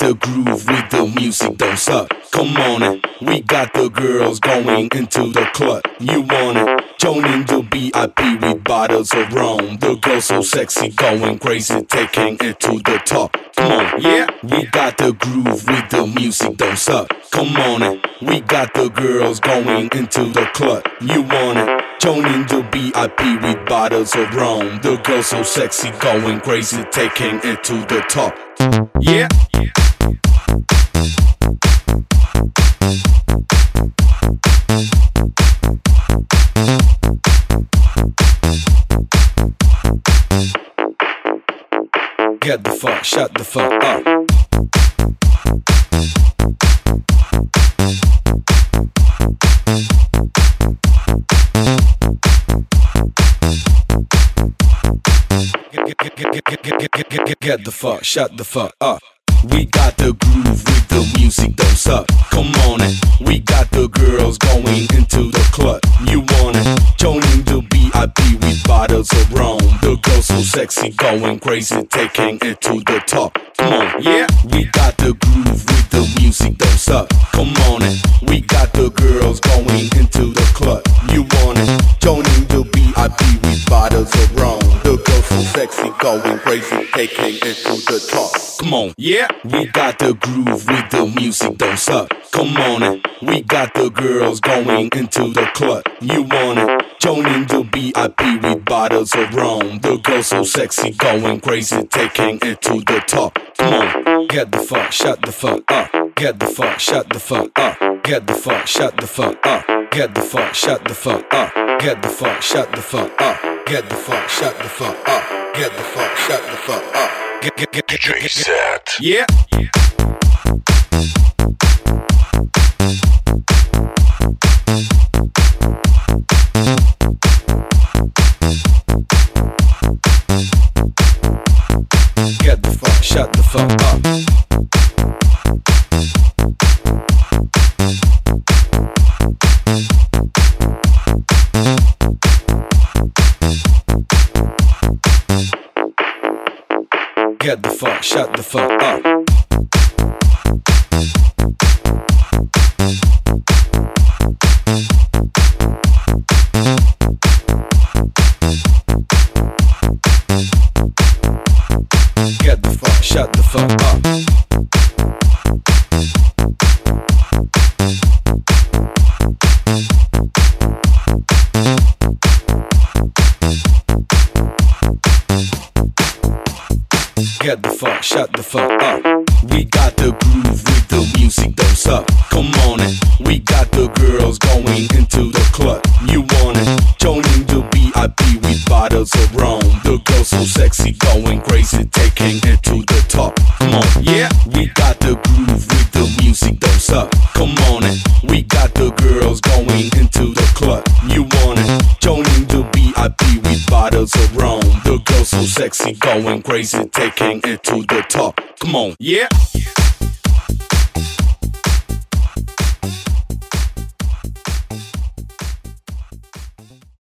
the groove with the music, don't suck. Come on in, we got the girls going into the club. You want it? Join in the VIP with bottles of rum. The girls so sexy, going crazy, taking it to the top. Come on, yeah. We got the groove with the music, don't suck. Come on in, we got the girls going into the club. You want it? Join in the VIP with bottles of rum. The girls so sexy, going crazy, taking it to the top. Yeah. Get the fuck, shut the fuck up. Get the fuck, shut the fuck up. We got the groove with the music, don't suck. Come on in, we got the girls going into the club. You want it? Join in the VIP with bottles of rum. The girls so sexy, going crazy, taking it to the top. Come on, yeah. We got the groove with the music, don't suck. Come on in, we got the girls going into the club. You want it? Join in the VIP with bottles of rum. The girls so sexy, going crazy, taking it to the top. Come on, yeah. We got the groove with the music, don't suck. Come on in, we got the girls going into the club. You want it? Join in the VIP with bottles of rum. The girls so sexy, going crazy, taking it to the top. Come on, get the fuck, shut the fuck up. Get the fuck, shut the fuck up. Get the fuck, shut the fuck up. Get the fuck, shut the fuck up. Get the fuck, shut the fuck up. Get the fuck, shut the fuck up. Get the fuck, shut the fuck up. Get DJ set. Yeah. Get the fuck, shut the fuck up. Get the fuck, shut the fuck up. Get the fuck, shut the fuck up. Get the fuck, shut the fuck up. We got the groove with the music, don't suck. Come on in, we got the girls going into the club. You want it? Join in the VIP with bottles of rum. The girls so sexy, going crazy, taking it to the top. Come on, yeah. We got the groove with the music, don't suck. Come on in, we got the girls going into the club. You want it? Join in the VIP with bottles of rum. The girls so sexy, going crazy, taking it to the top. Come on, yeah.